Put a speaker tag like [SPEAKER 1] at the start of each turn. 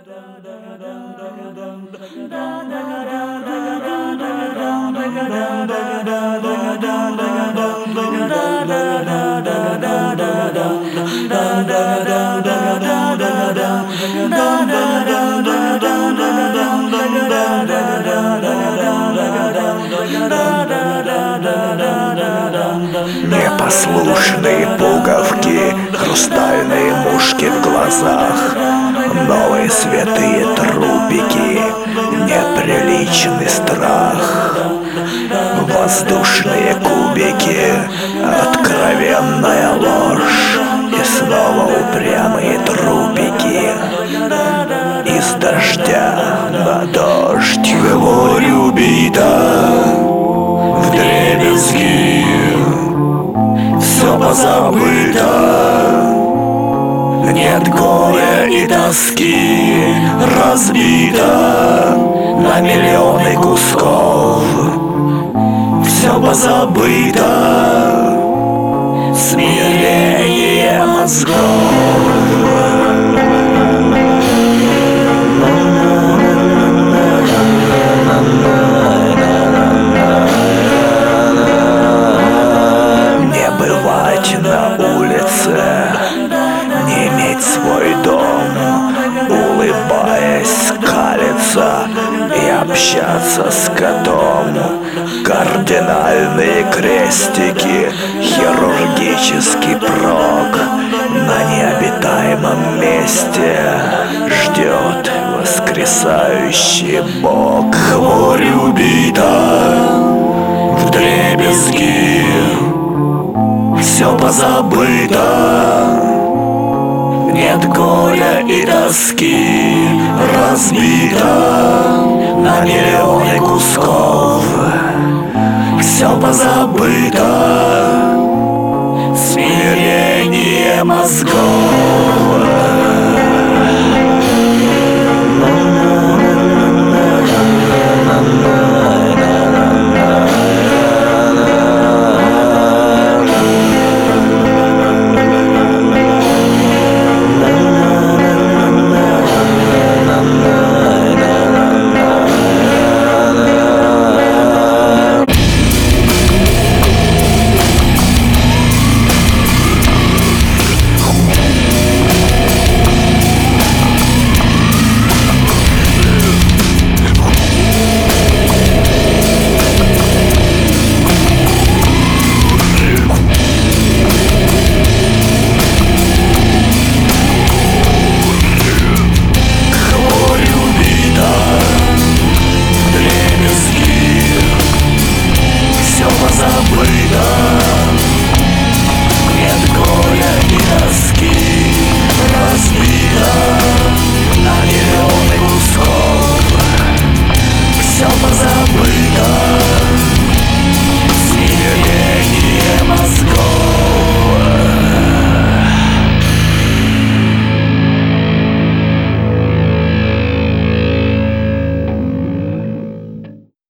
[SPEAKER 1] Непослушные пуговки, хрустальные мушки в глазах, новые святые трупики, неприличный страх, воздушные кубики, откровенная ложь и снова упрямые трупики. Из дождя на дождь, говорю, бита вдребезги. Все позабыто, нет горя и тоски, разбито на миллионы кусков. Все позабыто, смирение мозгов. На улице, не иметь свой дом, улыбаясь, калиться и общаться с котом. Кардинальные крестики, хирургический прок на необитаемом месте ждет воскресающий Бог. Хворь убита вдребезги, все позабыто, нет горя и тоски, разбито на миллионы кусков. Все позабыто, смирение мозгов.